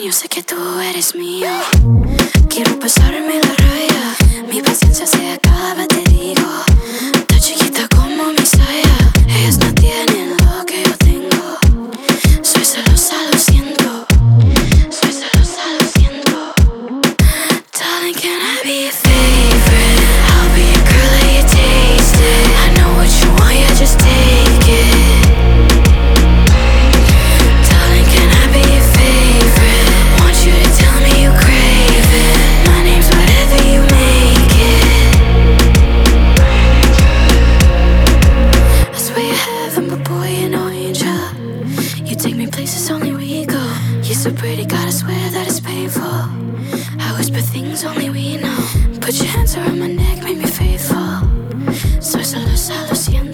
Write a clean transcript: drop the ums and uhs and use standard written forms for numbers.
yo sé que tú eres mío. Quiero pasarme la raya, mi paciencia se acaba, te digo. Tan chiquita como mi saya, ellas no tienen lo que yo tengo. Soy celosa, lo siento. Soy celosa, lo siento. Darling, can I be your favorite? I'll be a girl that you tasted. I know what you want, yeah, just take it. Darling, can I be your favorite? Want you to tell me you crave it. My name's whatever you make it. I swear you're heaven, but boy, you're no angel. You take me places only we go. You're so pretty, gotta swear that it's painful. I whisper things only we know. Put your hands around my neck, make me faithful. Soy celosa, lo siento.